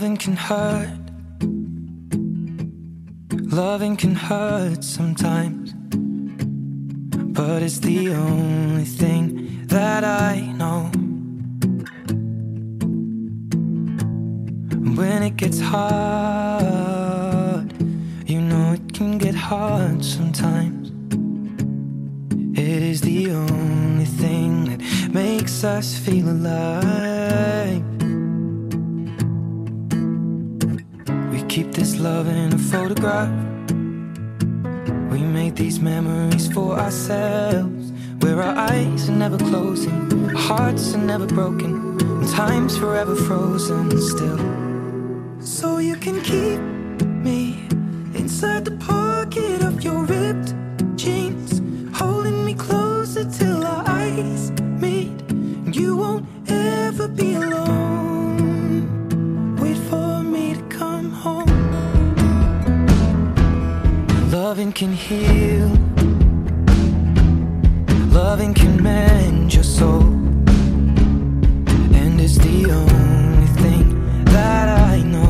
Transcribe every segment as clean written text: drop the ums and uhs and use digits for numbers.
Loving can hurt. Loving can hurt sometimes, but it's the only thing that I know. When it gets hard, you know it can get hard sometimes. It is the only thing that makes us feel alive. We keep this love in a photograph. We made these memories for ourselves, where our eyes are never closing, our hearts are never broken, and time's forever frozen still. So you can keep me inside the pocket of your ripped jeans, holding me closer till our eyes meet. You won't ever be alone. Wait for me to come home. Loving can heal. Loving can mend your soul, and it's the only thing that I know.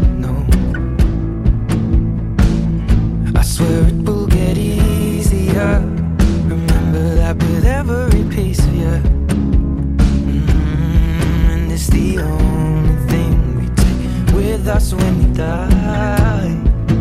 I swear it will get easier. Remember that with every piece of you. And it's the only thing we take with us when we die.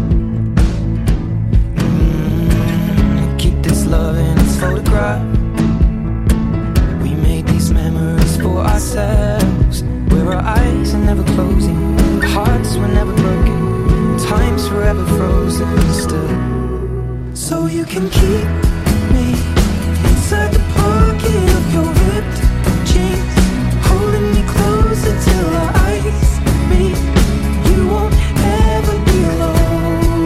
Keep this love in its photograph. We made these memories for ourselves, where our eyes are never closing, our hearts were never broken, time's forever frozen still. So you can keep me inside the pocket of your ripped jeans, holding me closer till our eyes meet. You won't ever be alone.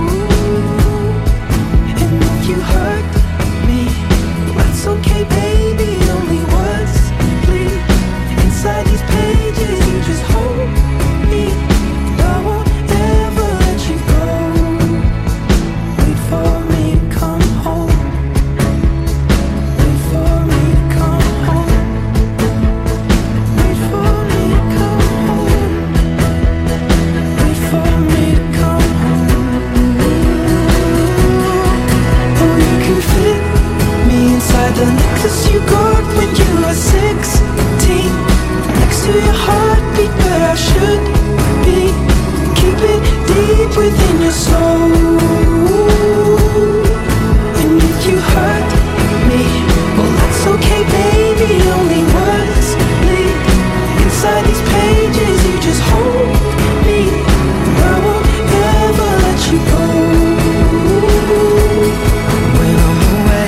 And if you hurt me, that's okay, baby. Only words bleed inside these pages. You just hold me. I won't ever let you go. Wait for me to come home. Wait for me to come home. Wait for me to come home. Wait for me to come home. Oh, you can fit me inside the necklace you got when you were 16, next to your heartbeat where I should be. Keep it deep within your soul. And if you hurt me, well, that's okay, baby. Only words bleed inside these pages. You just hold me. I won't ever let you go. When I'm away,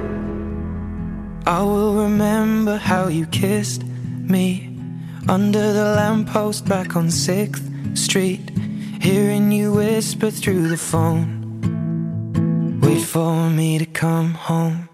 I will remember how you kissed me under the lamppost back on 6th Street, hearing you whisper through the phone. Wait for me to come home.